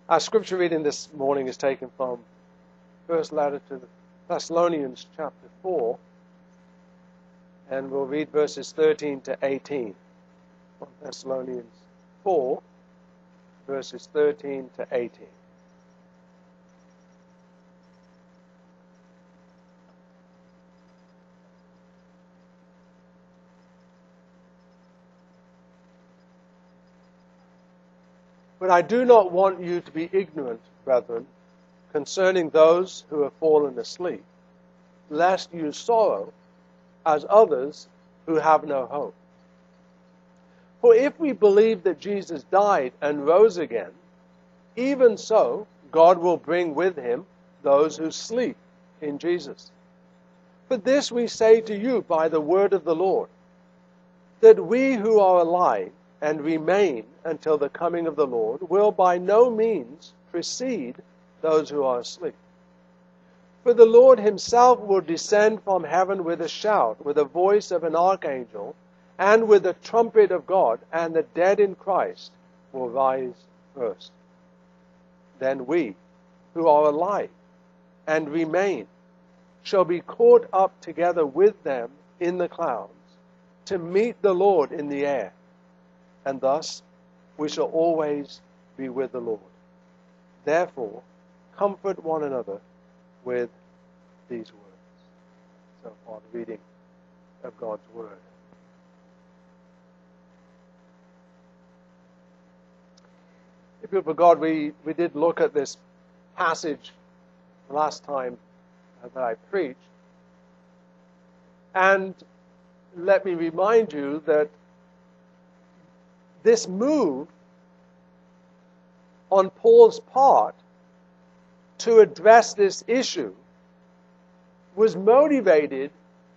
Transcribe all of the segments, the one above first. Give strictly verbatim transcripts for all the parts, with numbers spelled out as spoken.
Our scripture reading this morning is taken from first letter to the Thessalonians chapter four, and we'll read verses thirteen to eighteen. From Thessalonians four, verses thirteen to eighteen. But I do not want you to be ignorant, brethren, concerning those who have fallen asleep, lest you sorrow as others who have no hope. For if we believe that Jesus died and rose again, even so God will bring with him those who sleep in Jesus. For this we say to you by the word of the Lord, that we who are alive and remain until the coming of the Lord will by no means precede those who are asleep. For the Lord himself will descend from heaven with a shout, with the voice of an archangel, and with the trumpet of God, and the dead in Christ will rise first. Then we, who are alive and remain, shall be caught up together with them in the clouds, to meet the Lord in the air. And thus we shall always be with the Lord. Therefore, comfort one another with these words. So far, the reading of God's Word. People of God, we, we did look at this passage last time that I preached. And let me remind you that this move on Paul's part to address this issue was motivated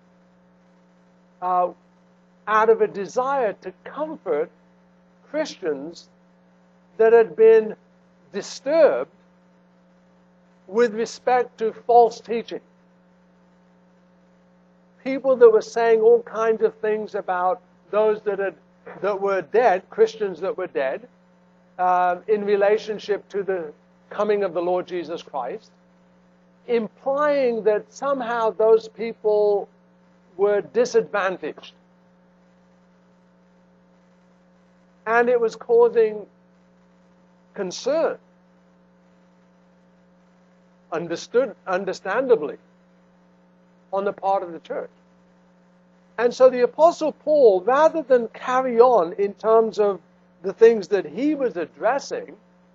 uh, out of a desire to comfort Christians that had been disturbed with respect to false teaching. People that were saying all kinds of things about those that had that were dead, Christians that were dead, uh, in relationship to the coming of the Lord Jesus Christ, implying that somehow those people were disadvantaged. And it was causing concern, understood, understandably, on the part of the church. And so the Apostle Paul, rather than carry on in terms of the things that he was addressing,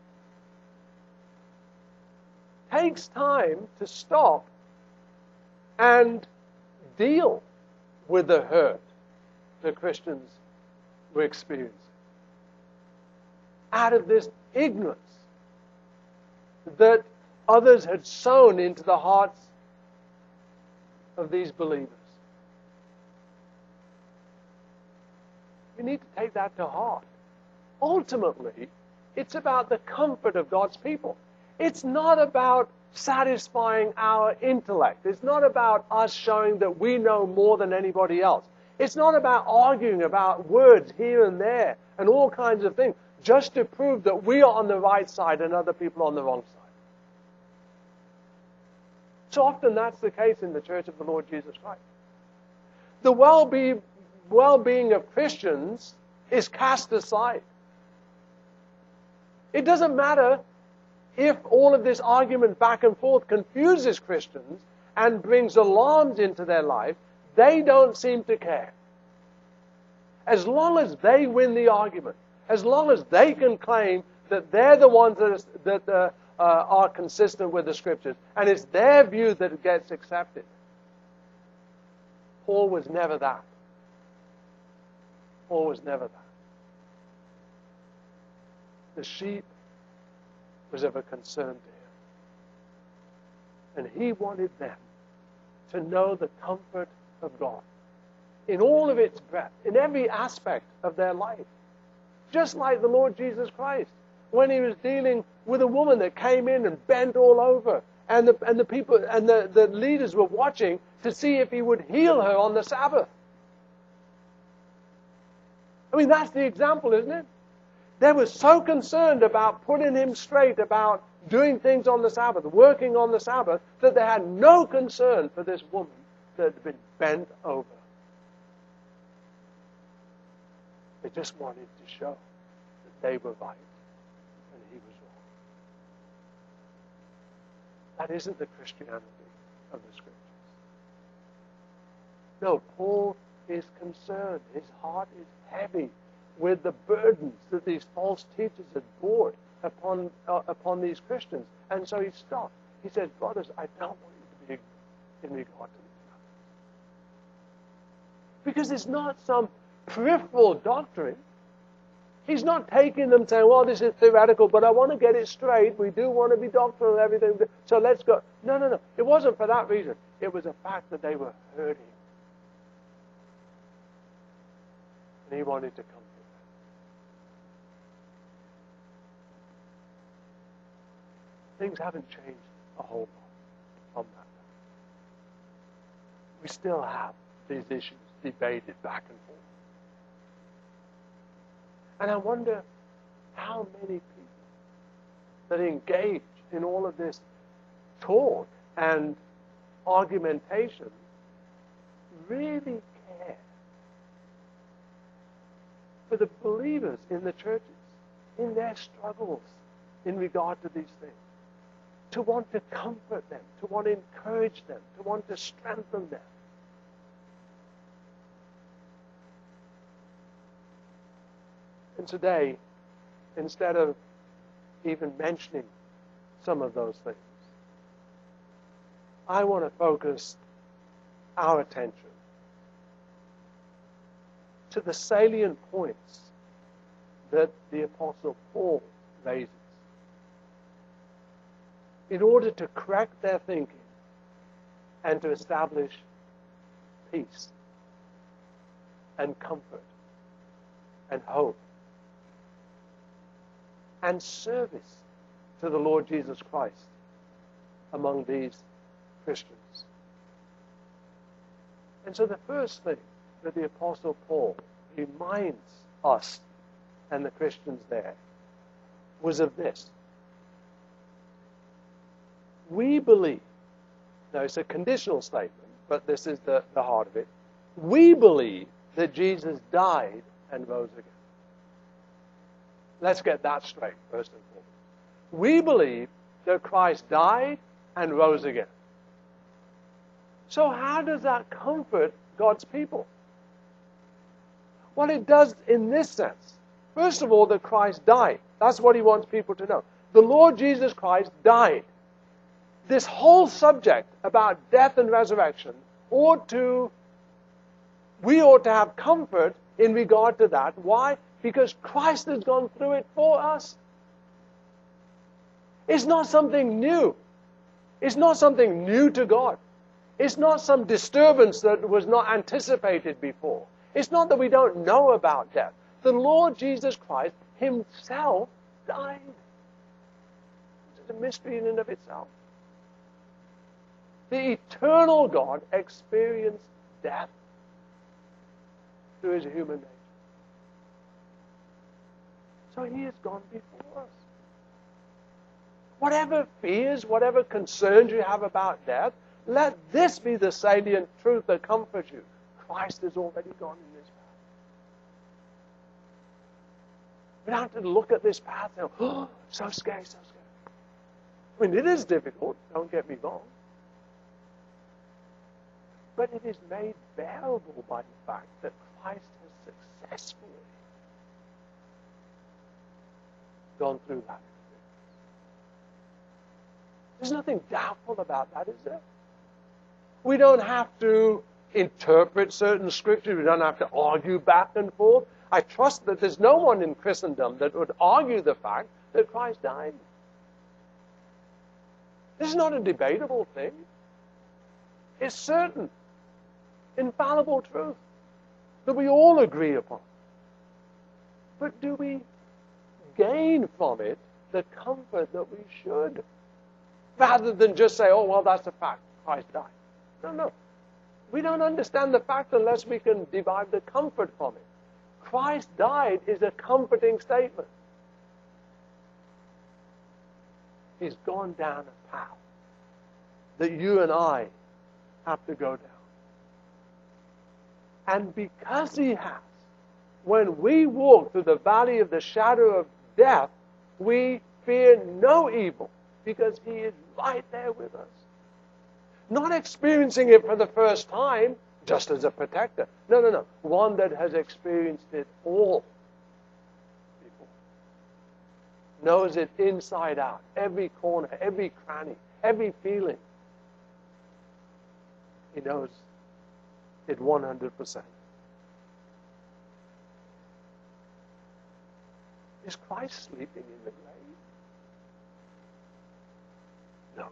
takes time to stop and deal with the hurt that Christians were experiencing out of this ignorance that others had sown into the hearts of these believers. We need to take that to heart. Ultimately, it's about the comfort of God's people. It's not about satisfying our intellect. It's not about us showing that we know more than anybody else. It's not about arguing about words here and there and all kinds of things just to prove that we are on the right side and other people on the wrong side. So often that's the case in the Church of the Lord Jesus Christ. The well-being well-being of Christians is cast aside. It doesn't matter if all of this argument back and forth confuses Christians and brings alarms into their life. They don't seem to care. As long as they win the argument, as long as they can claim that they're the ones that, is, that uh, uh, are consistent with the Scriptures, and it's their view that gets accepted. Paul was never that. Paul was never that. The sheep was of a concern to him. And he wanted them to know the comfort of God in all of its breadth, in every aspect of their life. Just like the Lord Jesus Christ, when he was dealing with a woman that came in and bent all over, and the, and the people and the, the leaders were watching to see if he would heal her on the Sabbath. I mean, that's the example, isn't it? They were so concerned about putting him straight, about doing things on the Sabbath, working on the Sabbath, that they had no concern for this woman that had been bent over. They just wanted to show that they were right and he was wrong. That isn't the Christianity of the Scriptures. No, Paul is concerned. His heart is heavy with the burdens that these false teachers had brought upon uh, upon these Christians. And so he stopped. He said, brothers, I don't want you to be ignorant in regard to these matters. Because it's not some peripheral doctrine. He's not taking them saying, well, this is theoretical, but I want to get it straight. We do want to be doctrinal and everything. So let's go. No, no, no. It wasn't for that reason. It was a fact that they were hurting. And he wanted to comfort them. Things haven't changed a whole lot on that. We still have these issues debated back and forth. And I wonder how many people that engage in all of this talk and argumentation really care for the believers in the churches, in their struggles in regard to these things. To want to comfort them, to want to encourage them, to want to strengthen them. And today, instead of even mentioning some of those things, I want to focus our attention to the salient points that the Apostle Paul raises in order to correct their thinking and to establish peace and comfort and hope and service to the Lord Jesus Christ among these Christians. And so the first thing that the Apostle Paul reminds us and the Christians there was of this. We believe, now it's a conditional statement, but this is the, the heart of it. We believe that Jesus died and rose again. Let's get that straight, first and foremost. We believe that Christ died and rose again. So how does that comfort God's people? Well, it does in this sense. First of all, that Christ died. That's what he wants people to know. The Lord Jesus Christ died. This whole subject about death and resurrection ought to, we ought to have comfort in regard to that. Why? Because Christ has gone through it for us. It's not something new. It's not something new to God. It's not some disturbance that was not anticipated before. It's not that we don't know about death. The Lord Jesus Christ himself died. It's a mystery in and of itself. The eternal God experienced death through his human nature. So he has gone before us. Whatever fears, whatever concerns you have about death, let this be the salient truth that comforts you. Christ has already gone in this path. We don't have to look at this path and go, oh, so scary, so scary. I mean, it is difficult, don't get me wrong. But it is made bearable by the fact that Christ has successfully gone through that experience. There's nothing doubtful about that, is there? We don't have to interpret certain scriptures. We don't have to argue back and forth. I trust that there's no one in Christendom that would argue the fact that Christ died. This is not a debatable thing. It's certain, infallible truth that we all agree upon. But do we gain from it the comfort that we should? Rather than just say, oh, well, that's a fact. Christ died. No, no. We don't understand the fact unless we can derive the comfort from it. Christ died is a comforting statement. He's gone down a path that you and I have to go down. And because he has, when we walk through the valley of the shadow of death, we fear no evil because he is right there with us. Not experiencing it for the first time, just as a protector. No, no, no. One that has experienced it all before. Knows it inside out. Every corner, every cranny, every feeling. He knows it one hundred percent. Is Christ sleeping in the grave? No.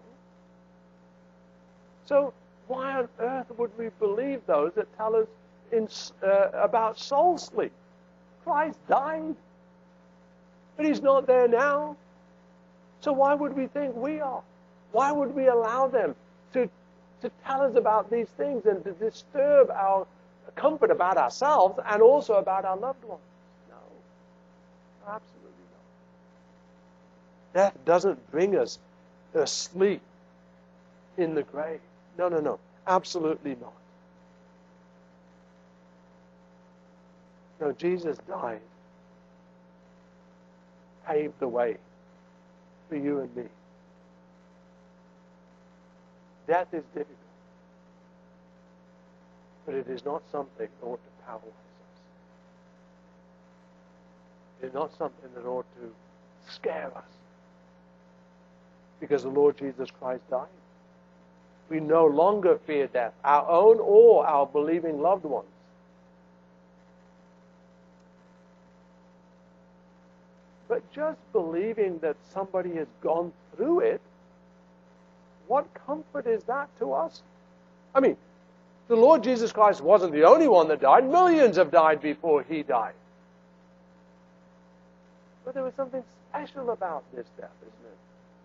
So why on earth would we believe those that tell us in, uh, about soul sleep? Christ died, but he's not there now. So why would we think we are? Why would we allow them to, to tell us about these things and to disturb our comfort about ourselves and also about our loved ones? No, absolutely not. Death doesn't bring us asleep in the grave. No, no, no. Absolutely not. No, Jesus died, paved the way for you and me. Death is difficult, but it is not something that ought to paralyze us. It is not something that ought to scare us, because the Lord Jesus Christ died. We no longer fear death, our own or our believing loved ones. But just believing that somebody has gone through it, what comfort is that to us? I mean, the Lord Jesus Christ wasn't the only one that died. Millions have died before he died. But there was something special about this death, isn't it?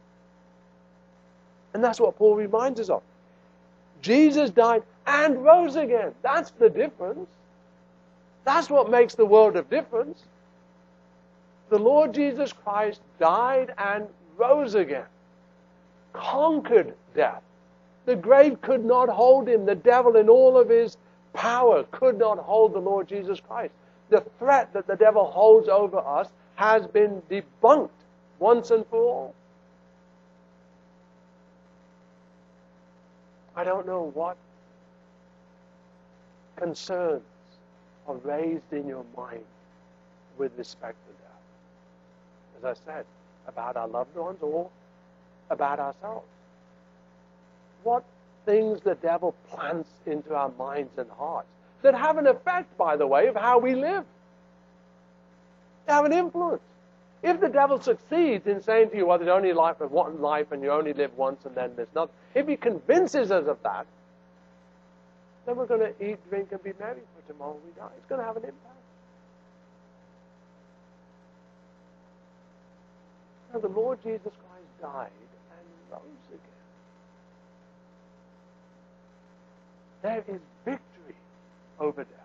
And that's what Paul reminds us of. Jesus died and rose again. That's the difference. That's what makes the world of difference. The Lord Jesus Christ died and rose again. Conquered death. The grave could not hold him. The devil in all of his power could not hold the Lord Jesus Christ. The threat that the devil holds over us has been debunked once and for all. I don't know what concerns are raised in your mind with respect to death. As I said, about our loved ones or about ourselves. What things the devil plants into our minds and hearts that have an effect, by the way, of how we live. They have an influence. If the devil succeeds in saying to you, well, there's only life of one life and you only live once and then there's nothing, if he convinces us of that, then we're going to eat, drink, and be merry for tomorrow we die. It's going to have an impact. Now, the Lord Jesus Christ died and rose again. There is victory over death.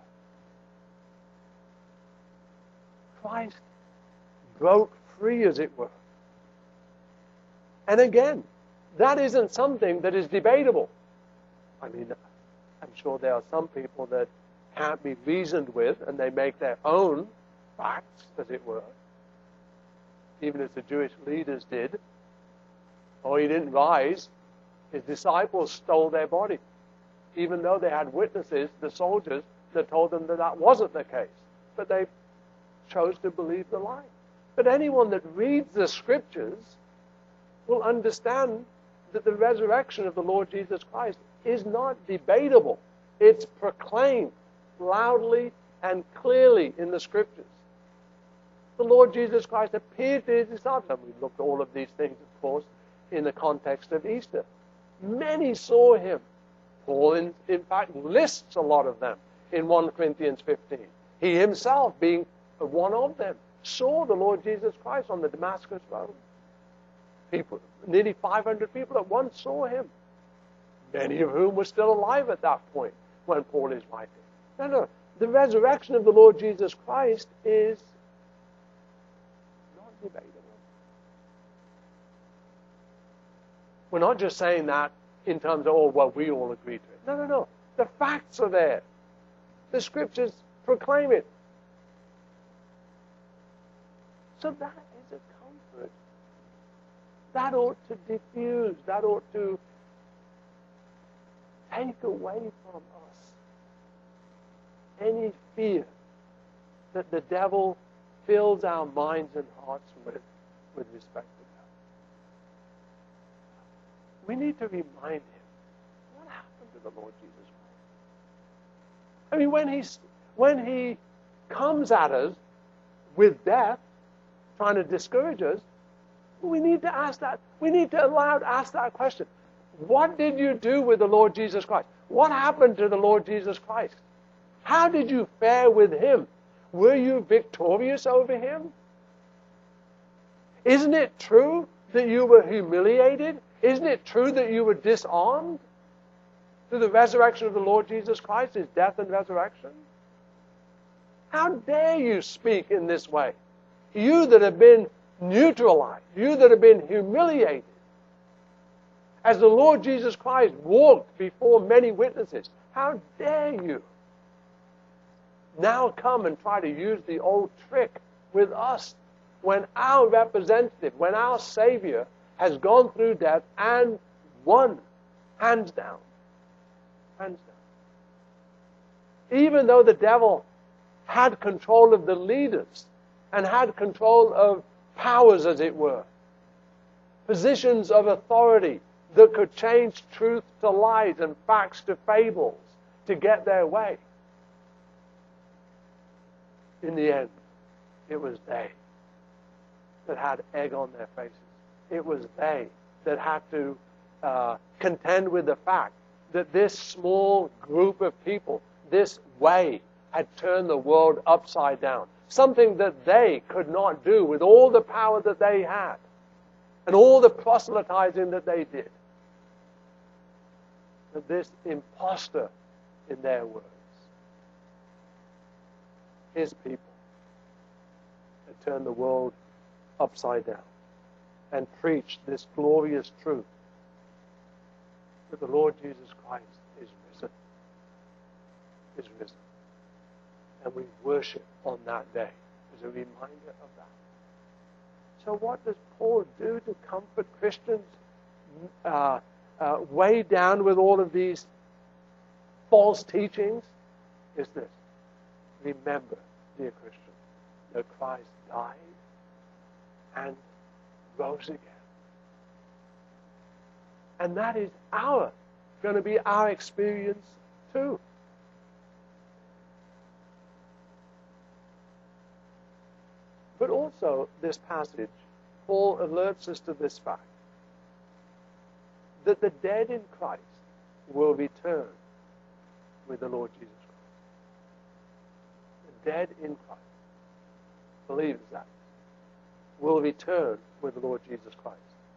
Christ broke free, as it were. And again, that isn't something that is debatable. I mean, I'm sure there are some people that can't be reasoned with, and they make their own facts, as it were. Even as the Jewish leaders did. Oh, he didn't rise. His disciples stole their body. Even though they had witnesses, the soldiers, that told them that that wasn't the case. But they chose to believe the lie. But anyone that reads the Scriptures will understand that the resurrection of the Lord Jesus Christ is not debatable. It's proclaimed loudly and clearly in the Scriptures. The Lord Jesus Christ appeared to his disciples. And we looked at all of these things, of course, in the context of Easter. Many saw him. Paul, in, in fact, lists a lot of them in First Corinthians fifteen. He himself, being one of them, saw the Lord Jesus Christ on the Damascus Road. People, nearly five hundred people at once saw him. Many of whom were still alive at that point when Paul is writing. No, no. The resurrection of the Lord Jesus Christ is not debatable. We're not just saying that in terms of, oh, well, we all agree to it. No, no, no. The facts are there. The scriptures proclaim it. So that is a comfort. That ought to diffuse. That ought to take away from us any fear that the devil fills our minds and hearts with, with respect to that. We need to remind him, what happened to the Lord Jesus Christ? I mean, when, he's, when he comes at us with death, trying to discourage us, we need to ask that. We need to allow to ask that question. What did you do with the Lord Jesus Christ? What happened to the Lord Jesus Christ? How did you fare with him? Were you victorious over him? Isn't it true that you were humiliated? Isn't it true that you were disarmed through the resurrection of the Lord Jesus Christ, his death and resurrection? How dare you speak in this way? You that have been neutralized, you that have been humiliated, as the Lord Jesus Christ walked before many witnesses, how dare you now come and try to use the old trick with us when our representative, when our Savior has gone through death and won, hands down. Hands down. Even though the devil had control of the leaders and had control of powers, as it were, positions of authority that could change truth to lies and facts to fables to get their way. In the end, it was they that had egg on their faces. It was they that had to uh, contend with the fact that this small group of people, this way, had turned the world upside down. Something that they could not do with all the power that they had and all the proselytizing that they did. That this imposter, in their words, his people, had turned the world upside down and preached this glorious truth that the Lord Jesus Christ is risen. Is risen. And we worship on that day as a reminder of that. So what does Paul do to comfort Christians uh, uh, weighed down with all of these false teachings? Is this: remember, dear Christian, that Christ died and rose again. And that is our, going to be our experience too. But also, this passage, Paul alerts us to this fact, that the dead in Christ will return with the Lord Jesus Christ. The dead in Christ, believes that, will return with the Lord Jesus Christ.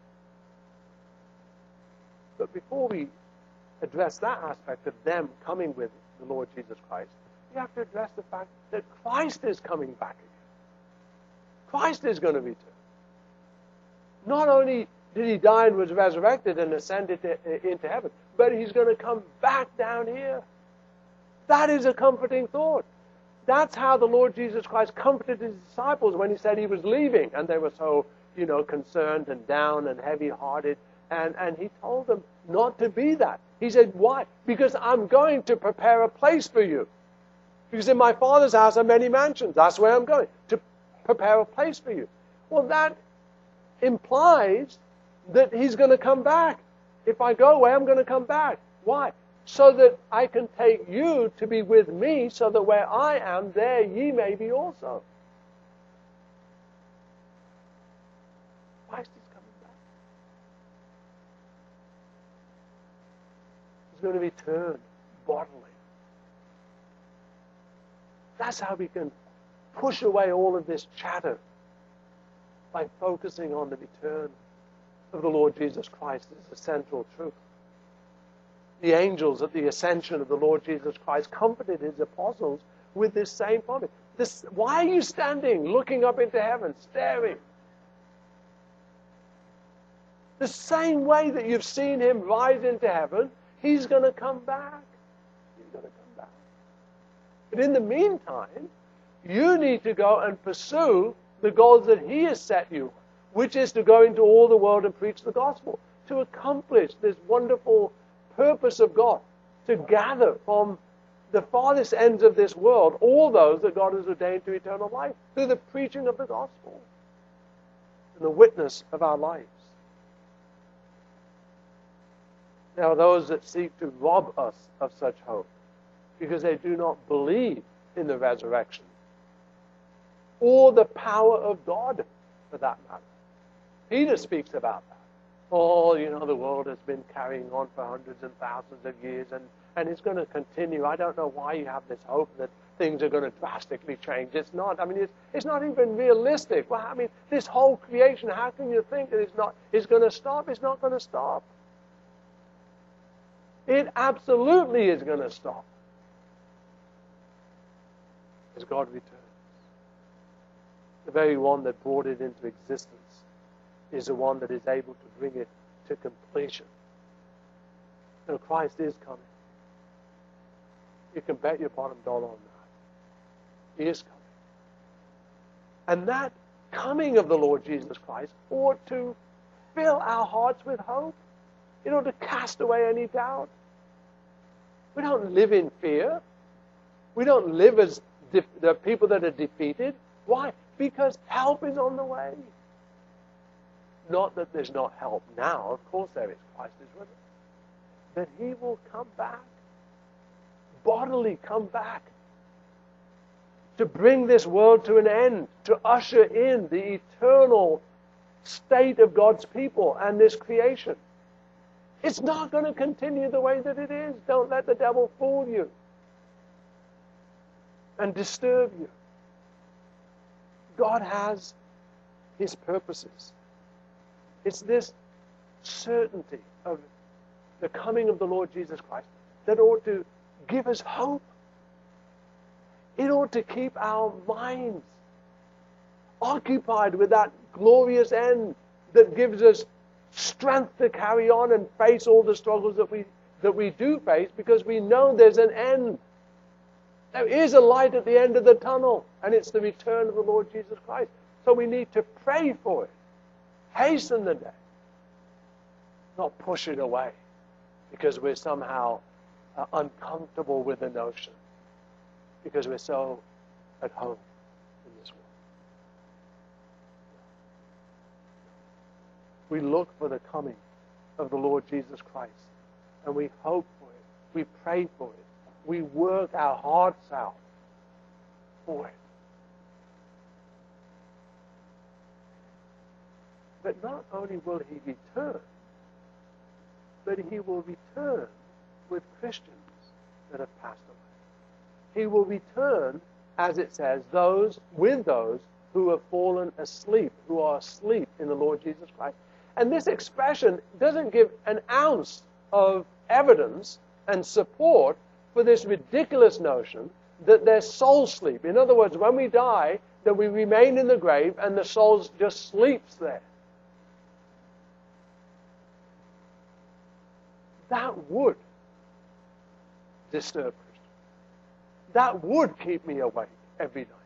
But before we address that aspect of them coming with the Lord Jesus Christ, we have to address the fact that Christ is coming back again. Christ is going to return. Not only did he die and was resurrected and ascended to, into heaven, but he's going to come back down here. That is a comforting thought. That's how the Lord Jesus Christ comforted his disciples when he said he was leaving, and they were so, you know, concerned and down and heavy-hearted. And, and he told them not to be that. He said, why? Because I'm going to prepare a place for you. Because in my Father's house are many mansions. That's where I'm going, to prepare a place for you. Well, that implies that he's going to come back. If I go away, I'm going to come back. Why? So that I can take you to be with me, so that where I am, there ye may be also. Christ is coming back. He's going to return bodily. That's how we can push away all of this chatter by focusing on the return of the Lord Jesus Christ as the central truth. The angels at the ascension of the Lord Jesus Christ comforted his apostles with this same promise. This, why are you standing, looking up into heaven, staring? The same way that you've seen him rise into heaven, he's going to come back. He's going to come back. But in the meantime, you need to go and pursue the goals that he has set you, which is to go into all the world and preach the gospel, to accomplish this wonderful purpose of God, to gather from the farthest ends of this world all those that God has ordained to eternal life through the preaching of the gospel and the witness of our lives. There are those that seek to rob us of such hope because they do not believe in the resurrection or the power of God, for that matter. Peter speaks about that. Oh, you know, the world has been carrying on for hundreds and thousands of years, and, and it's going to continue. I don't know why you have this hope that things are going to drastically change. It's not. I mean, it's, it's not even realistic. Well, I mean, this whole creation, how can you think that it's not, it's going to stop? It's not going to stop. It absolutely is going to stop as God returns. The very one that brought it into existence is the one that is able to bring it to completion. So Christ is coming. You can bet your bottom dollar on that. He is coming. And that coming of the Lord Jesus Christ ought to fill our hearts with hope. It ought to cast away any doubt. We don't live in fear. We don't live as def- the people that are defeated. Why? Because help is on the way. Not that there's not help now. Of course there is. Christ is with us. But he will come back. Bodily come back. To bring this world to an end. To usher in the eternal state of God's people and this creation. It's not going to continue the way that it is. Don't let the devil fool you and disturb you. God has his purposes. It's this certainty of the coming of the Lord Jesus Christ that ought to give us hope. It ought to keep our minds occupied with that glorious end that gives us strength to carry on and face all the struggles that we that we do face, because we know there's an end. There is a light at the end of the tunnel, and it's the return of the Lord Jesus Christ. So we need to pray for it. Hasten the day. Not push it away because we're somehow uh, uncomfortable with the notion, because we're so at home in this world. We look for the coming of the Lord Jesus Christ, and we hope for it. We pray for it. We work our hearts out for it. But not only will he return, but he will return with Christians that have passed away. He will return, as it says, those with those who have fallen asleep, who are asleep in the Lord Jesus Christ. And this expression doesn't give an ounce of evidence and support for this ridiculous notion that there's soul sleep. In other words, when we die, that we remain in the grave and the soul just sleeps there. That would disturb Christians. That would keep me awake every night.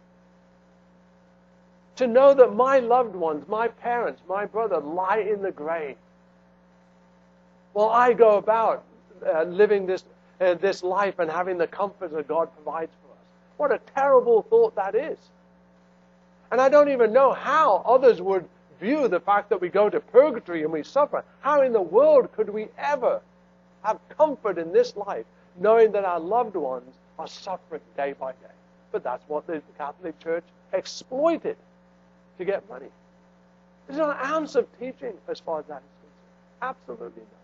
To know that my loved ones, my parents, my brother, lie in the grave, while I go about uh, living this uh, this life and having the comfort that God provides for us. What a terrible thought that is. And I don't even know how others would view the fact that we go to purgatory and we suffer. How in the world could we ever have comfort in this life, knowing that our loved ones are suffering day by day? But that's what the Catholic Church exploited to get money. There's not an ounce of teaching as far as that is concerned. Absolutely not.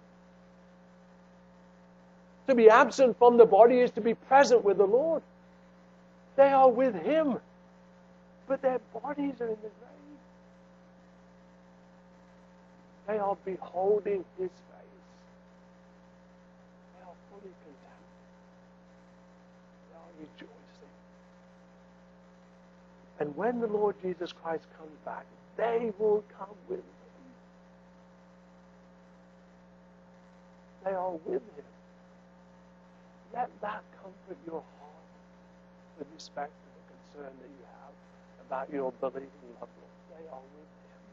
To be absent from the body is to be present with the Lord. They are with him, but their bodies are in the grave. They are beholding his face. They are fully content. They are rejoicing. And when the Lord Jesus Christ comes back, they will come with him. They are with him. Let that comfort your heart with respect to the concern that you have about your believing loved ones. They are with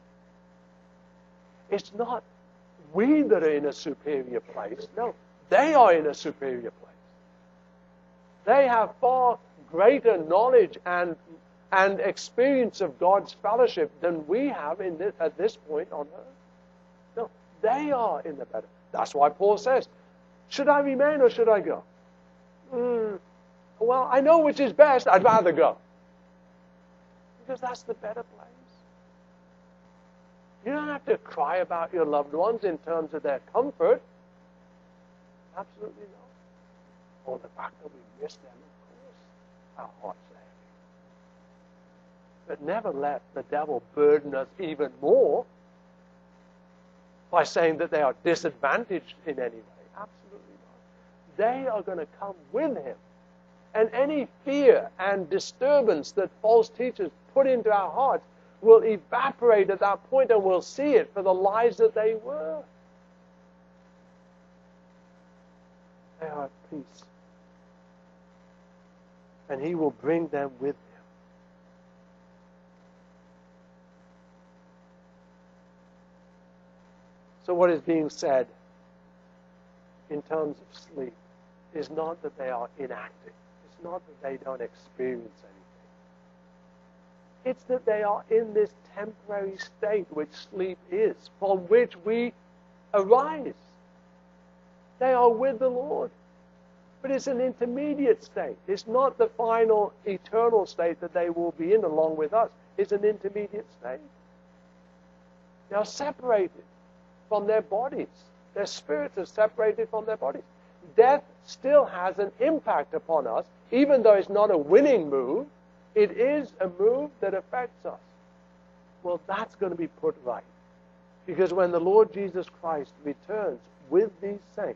him. It's not we that are in a superior place. No, they are in a superior place. They have far greater knowledge and and experience of God's fellowship than we have in this, at this point on earth. No, they are in the better. That's why Paul says, should I remain or should I go? Mm, well, I know which is best. I'd rather go. Because that's the better place. You don't have to cry about your loved ones in terms of their comfort. Absolutely not. Or the fact that we miss them, of course, our hearts are heavy. But never let the devil burden us even more by saying that they are disadvantaged in any way. Absolutely not. They are going to come with him. And any fear and disturbance that false teachers put into our hearts will evaporate at that point, and we'll see it for the lies that they were. They are at peace. And he will bring them with him. So what is being said in terms of sleep is not that they are inactive. It's not that they don't experience anything. It's that they are in this temporary state which sleep is, from which we arise. They are with the Lord. But it's an intermediate state. It's not the final eternal state that they will be in along with us. It's an intermediate state. They are separated from their bodies. Their spirits are separated from their bodies. Death still has an impact upon us, even though it's not a winning move. It is a move that affects us. Well, that's going to be put right. Because when the Lord Jesus Christ returns with these saints,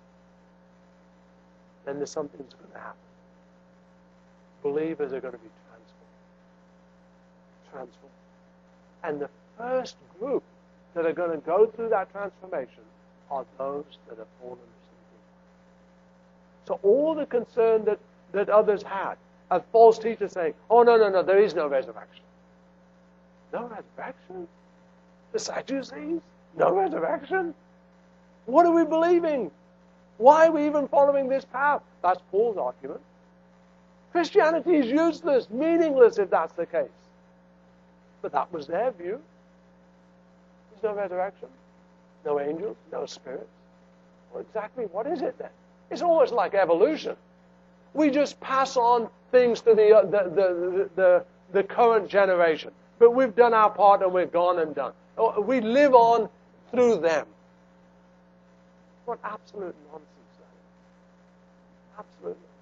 then there's something that's going to happen. Believers are going to be transformed. Transformed. And the first group that are going to go through that transformation are those that have fallen asleep. So all the concern that, that others had, of false teachers saying, oh, no, no, no, there is no resurrection. No resurrection? The Sadducees? No resurrection? What are we believing? Why are we even following this path? That's Paul's argument. Christianity is useless, meaningless if that's the case. But that was their view. There's no resurrection, no angels, no spirits. Well, exactly what is it then? It's almost like evolution. We just pass on things to the, uh, the, the, the, the current generation. But we've done our part and we're gone and done. We live on through them. What absolute nonsense that is. Absolute nonsense.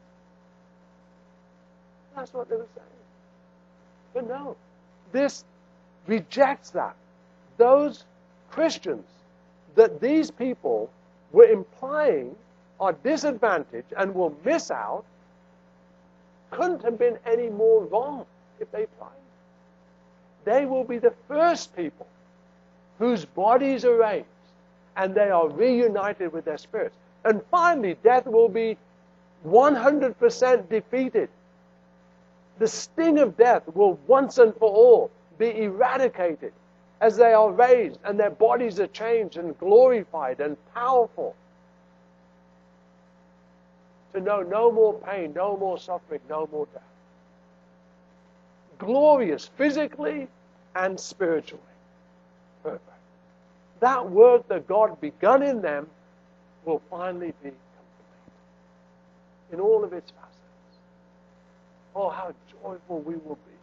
That's what they were saying. But no, this rejects that. Those Christians that these people were implying are disadvantaged and will miss out couldn't have been any more wrong if they tried. They will be the first people whose bodies are raised and they are reunited with their spirits. And finally, death will be one hundred percent defeated. The sting of death will once and for all be eradicated as they are raised and their bodies are changed and glorified and powerful. To know no more pain, no more suffering, no more death. Glorious physically and spiritually. Perfect. That work that God begun in them will finally be complete in all of its facets. Oh, how joyful we will be.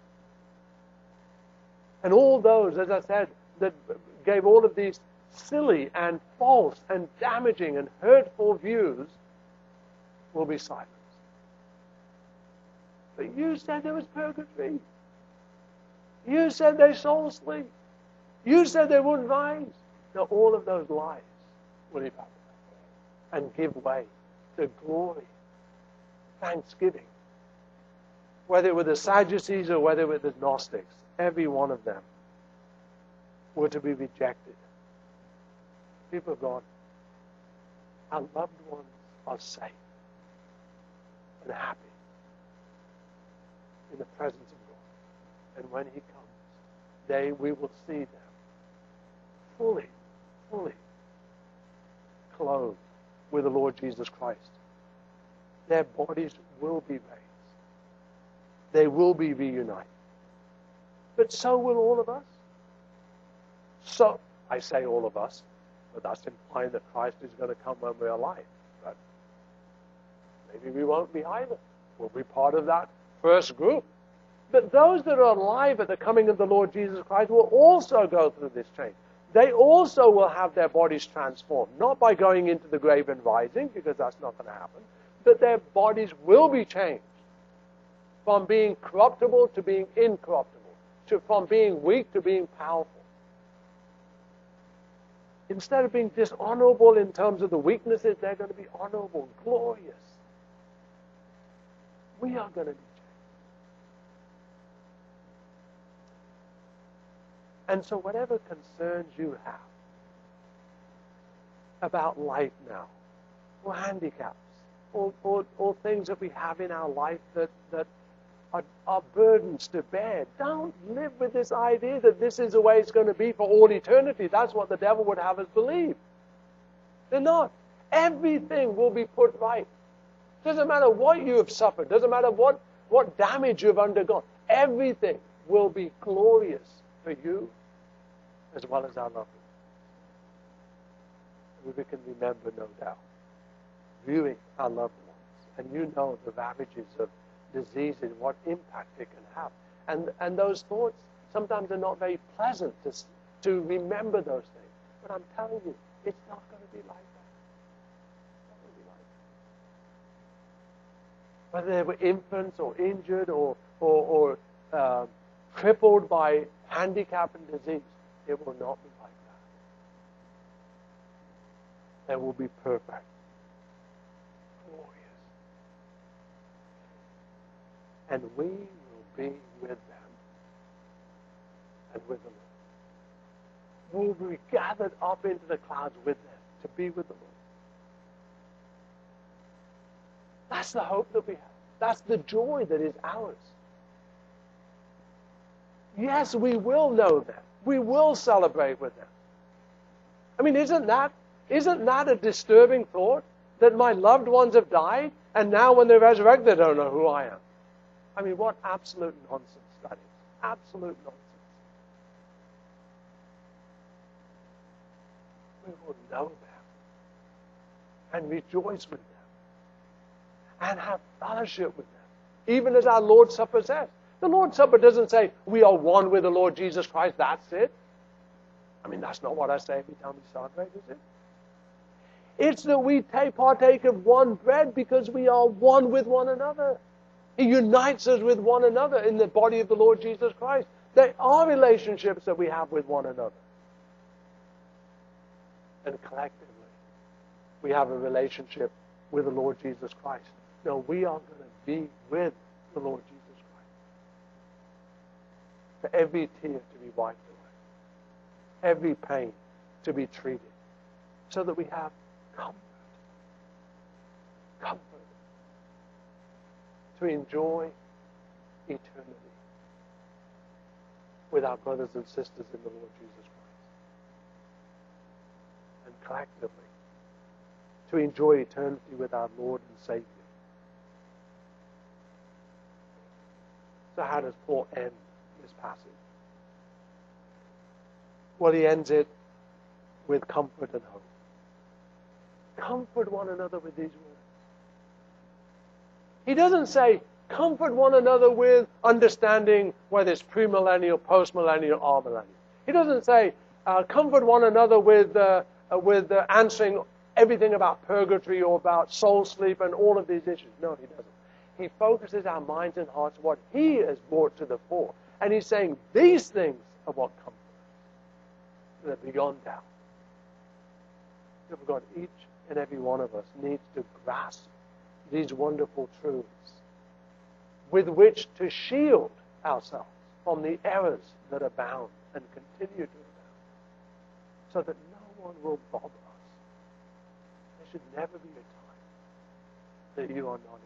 And all those, as I said, that gave all of these silly and false and damaging and hurtful views will be silenced. But you said there was purgatory. You said they soul sleep. You said they wouldn't rise. Now all of those lies will evaporate and give way to glory, thanksgiving. Whether it were the Sadducees or whether it were the Gnostics, every one of them were to be rejected. People of God, our loved ones are safe and happy in the presence of God. And when He comes, they, we will see them fully, fully clothed with the Lord Jesus Christ. Their bodies will be raised. They will be reunited. But so will all of us. So, I say all of us, but that's implying that Christ is going to come when we're alive. But maybe we won't be either. We'll be part of that first group. But those that are alive at the coming of the Lord Jesus Christ will also go through this change. They also will have their bodies transformed. Not by going into the grave and rising, because that's not going to happen. But their bodies will be changed. From being corruptible to being incorruptible. To, from being weak to being powerful. Instead of being dishonorable in terms of the weaknesses, they're going to be honorable, glorious. We are going to be changed. And so whatever concerns you have about life now, or handicaps, or, or, or things that we have in our life that, that are, are burdens to bear, don't live with this idea that this is the way it's going to be for all eternity. That's what the devil would have us believe. They're not. Everything will be put right. Doesn't matter what you have suffered. Doesn't matter what, what damage you've undergone. Everything will be glorious for you as well as our loved ones. We can remember, no doubt, viewing our loved ones. And you know the ravages of disease and what impact it can have. And, and those thoughts sometimes are not very pleasant to, to remember those things. But I'm telling you, it's not going to be like that. It's not going to be like that. Whether they were infants or injured or, or, or uh, crippled by handicap and disease, it will not be like that. They will be perfect. Glorious. And we will be with them and with the Lord. We'll be gathered up into the clouds with them to be with the Lord. That's the hope that we have. That's the joy that is ours. Yes, we will know them. We will celebrate with them. I mean, isn't that, isn't that a disturbing thought? That my loved ones have died, and now when they're resurrected, they don't know who I am. I mean, what absolute nonsense that is. Absolute nonsense. We will know them and rejoice with them and have fellowship with them, even as our Lord's Supper says. The Lord's Supper doesn't say, we are one with the Lord Jesus Christ, that's it. I mean, that's not what I say every time we celebrate, is it? It's that we take, partake of one bread because we are one with one another. He unites us with one another in the body of the Lord Jesus Christ. There are relationships that we have with one another. And collectively, we have a relationship with the Lord Jesus Christ. No, we are going to be with the Lord Jesus Christ. For every tear to be wiped away. Every pain to be treated. So that we have comfort. Comfort. To enjoy eternity with our brothers and sisters in the Lord Jesus Christ. And collectively, to enjoy eternity with our Lord and Savior. So how does Paul end this passage? Well, he ends it with comfort and hope. Comfort one another with these words. He doesn't say, comfort one another with understanding whether it's premillennial, postmillennial, or millennial. He doesn't say, uh, comfort one another with, uh, uh, with uh, answering everything about purgatory or about soul sleep and all of these issues. No, he doesn't. He focuses our minds and hearts on what he has brought to the fore. And he's saying, these things are what comfort us. They're beyond doubt. God, each and every one of us needs to grasp these wonderful truths with which to shield ourselves from the errors that abound and continue to abound, so that no one will bother us. There should never be a time that you are not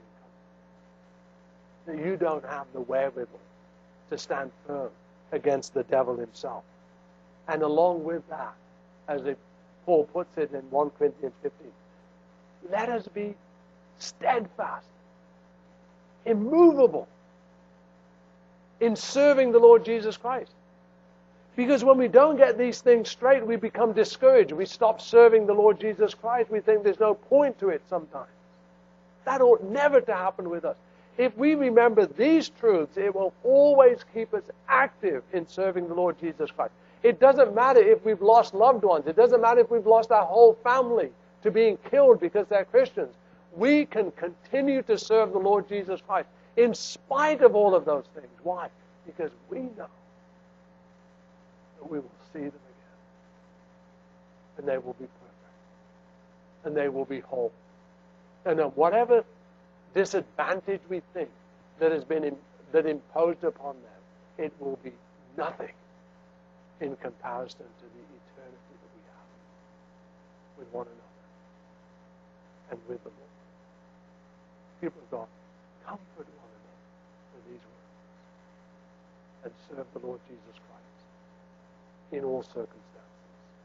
in comfort, that you don't have the wherewithal to stand firm against the devil himself. And along with that, as it, Paul puts it in First Corinthians fifteen, let us be steadfast, immovable in serving the Lord Jesus Christ. Because when we don't get these things straight, we become discouraged. We stop serving the Lord Jesus Christ. We think there's no point to it sometimes. That ought never to happen with us. If we remember these truths, it will always keep us active in serving the Lord Jesus Christ. It doesn't matter if we've lost loved ones. It doesn't matter if we've lost our whole family to being killed because they're Christians. We can continue to serve the Lord Jesus Christ in spite of all of those things. Why? Because we know that we will see them again. And they will be perfect. And they will be whole. And then whatever disadvantage we think that has been in, that imposed upon them, it will be nothing in comparison to the eternity that we have with one another and with the Lord. People of God, comfort one another with these words and serve the Lord Jesus Christ in all circumstances.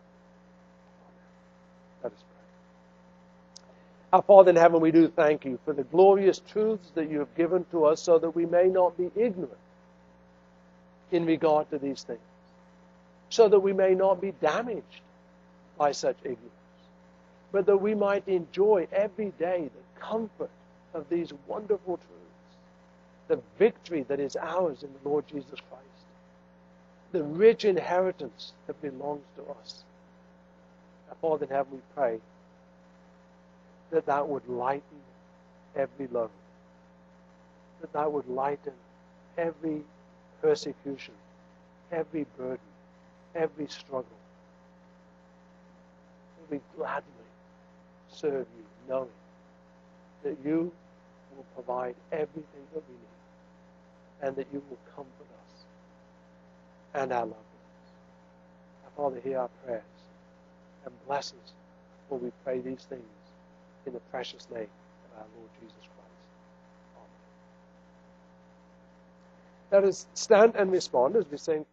Amen. Let us pray. Our Father in heaven, we do thank you for the glorious truths that you have given to us so that we may not be ignorant in regard to these things, so that we may not be damaged by such ignorance, but that we might enjoy every day the comfort of these wonderful truths, the victory that is ours in the Lord Jesus Christ, the rich inheritance that belongs to us. Our Father in heaven, we pray that that would lighten every load, that that would lighten every persecution, every burden, every struggle. That we gladly serve you, knowing that you will provide everything that we need, and that you will comfort us and our loved ones. Our Father, hear our prayers and bless us, for we pray these things in the precious name of our Lord Jesus Christ. Amen. Let us stand and respond as we sing.